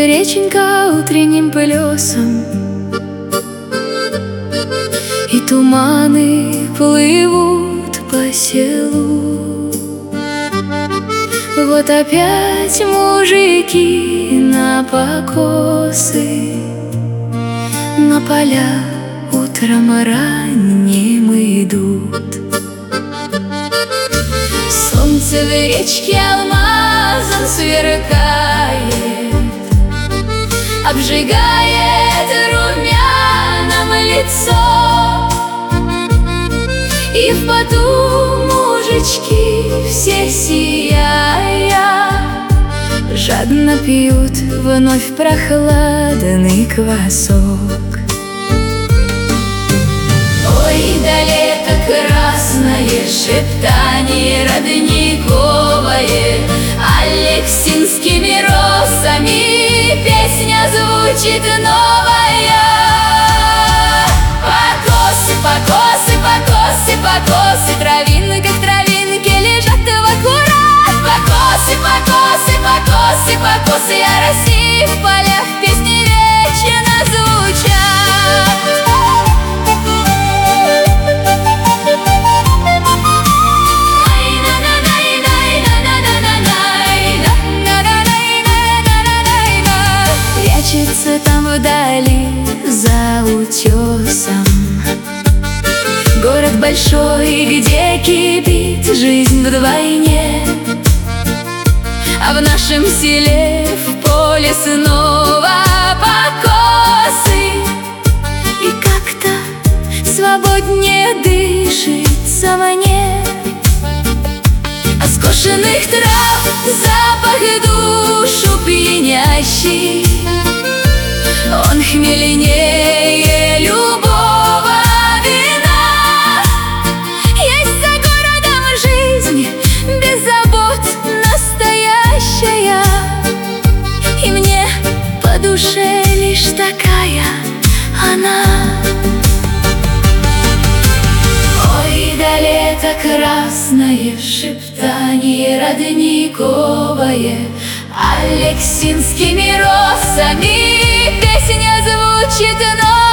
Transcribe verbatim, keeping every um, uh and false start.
реченька утренним плесом, и туманы плывут по селу. Вот опять мужики на покосы, на поля утром ранним идут. Солнце в речке алмазом сверкает, обжигает румяном лицо. И в поту мужички все сияя жадно пьют вновь прохладный квасок. Ой, да лето красное, шептание родниковое, алексинскими росами песня звучит новая. Покосы, покосы, покосы, покосы, травинка к травинке лежат в аккурат. Покосы, покосы, покосы, покосы, о России в полях песни вечно звучат. Прячется там вдали за утесом город большой, где кипит жизнь вдвойне. А в нашем селе в поле снова покосы, и как-то свободнее дышится мне. А скошенных трав запах душу пьянящий, он хмельнее любого вина. Есть за городом жизнь без забот настоящая, и мне по душе лишь такая она. Ой, да лето красное, шептание родниковое, алексинскими росами песня звучит новая.